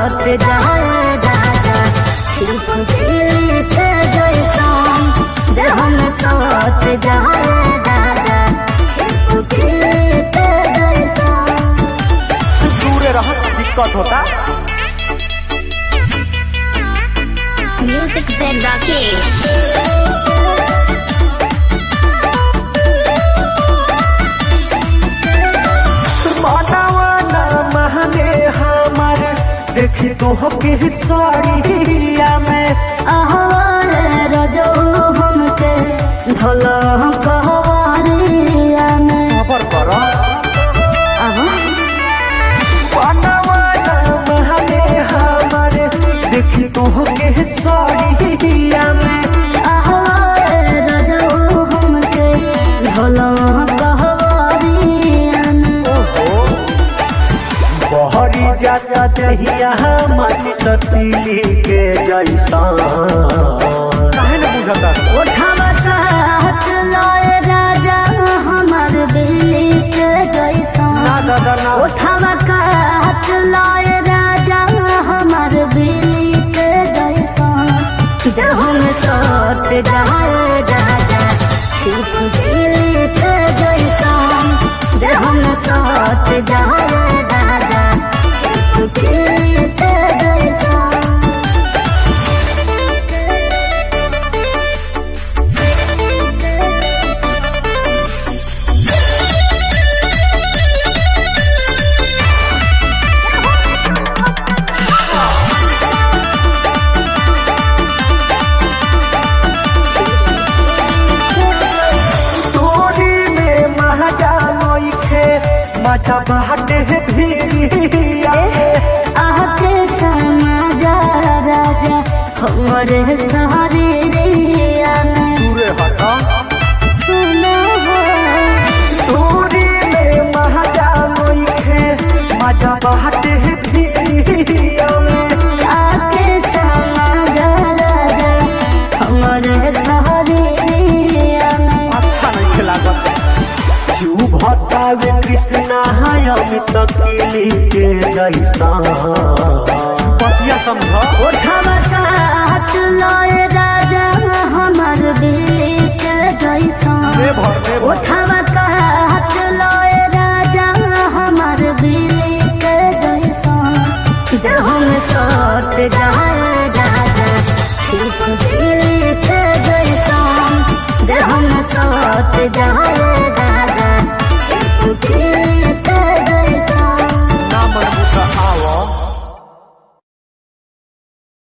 सट जाए दादा छिप दिल के जैसन देह में सट जाए दादा छिप दिल के जैसन। दूर रह दिक्कत होता। म्यूजिक से राकेश देखी तो के साड़िया में अहवाल रजो हमके भला कहवारिया में सबर करो अब बनवाना महने हमारे देखी तो के साड़िया में अहवाल रजो हमके भला कहवारिया में। बहरी जाता दहिया माटी सतीली के जैसा काहे न बुझता। उठावा साथ लाए राजा हमार बिल्ली के जैसा ना दादा ना उठावा साथ लाए राजा हमार बिल्ली के जैसा देह में सट जाए राजा छिप दिल के जैसा देह में सट जाए राजा छिप दिल के जैसा। मजा बाटे भीरिया आके समाजा राजा हमरे सहारे रिया में दूर हटा सुना हो दूरी में मजा नोखे मजा बाटे भीरिया में आके समाजा राजा हमरे सहारे रिया में। अच्छा नहीं लागत क्यों भटावे कृष्णा अमित किली के जैसा पतिया समझा। उठावा साथ लाए राजा हमार बिल्ली के जैसा उठावा साथ लाए राजा हमार बिल्ली के जैसा देह में सट जाए दादा छिप दिल के जैसा देह में सट जाए